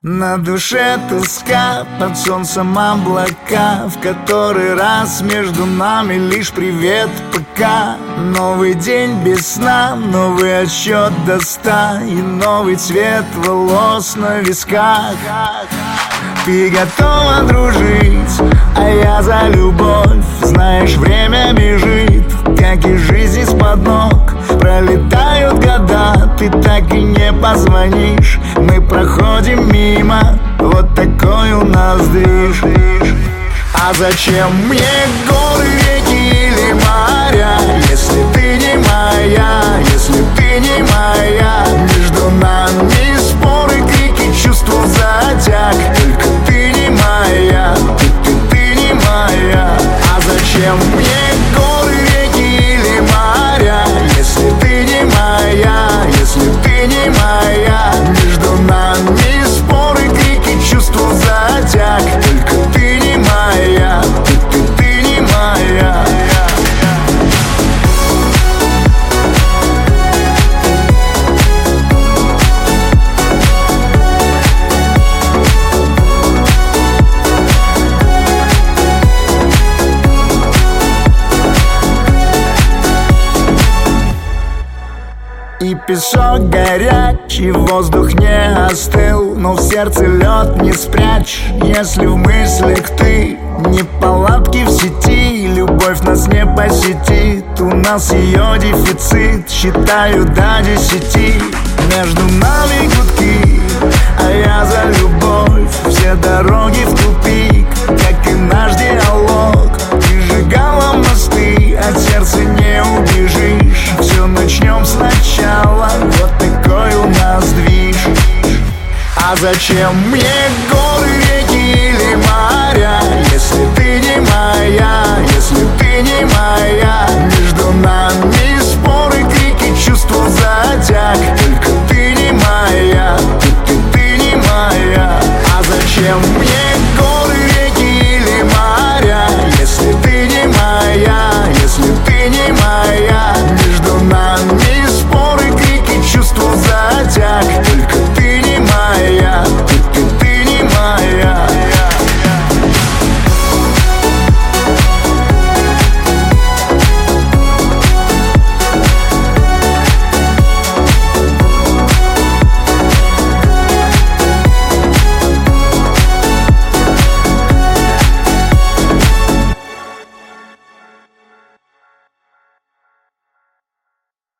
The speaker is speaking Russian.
На душе тоска, под солнцем облака, в который раз между нами лишь привет пока. Новый день без сна, новый отсчет до 100 и новый цвет волос на висках. Ты готова дружить, а я за любовь. Знаешь, время бежит, как и жизнь из-под ног. Пролетают года, ты так и не позвонишь. Мы проходим мимо, вот такой у нас движ. А зачем мне горы, реки или моря, если ты не моя, если ты не моя? Между нами споры, крики, чувства затяг. Только ты не моя, ты не моя. А зачем мне горы, реки или моря, если ты не моя, если ты не моя? Между нами споры, крики, чувства затяг. Только ты не моя, ты не моя. И песок горячий, воздух не остыл, но в сердце лед не спрячь, если в мыслях ты. Неполадки в сети, любовь нас не посетит. У нас ее дефицит, считаю до 10. Между нами гудки, а я за любовь. Все дороги в тупик, как и наш диалог. Ты сжигала мосты, от сердца не убежишь. Все начнем сначала, вот такой у нас движ. А зачем мне горы, реки или моря, если ты не моя, если ты не моя? Между нами споры, крики, чувства затяг.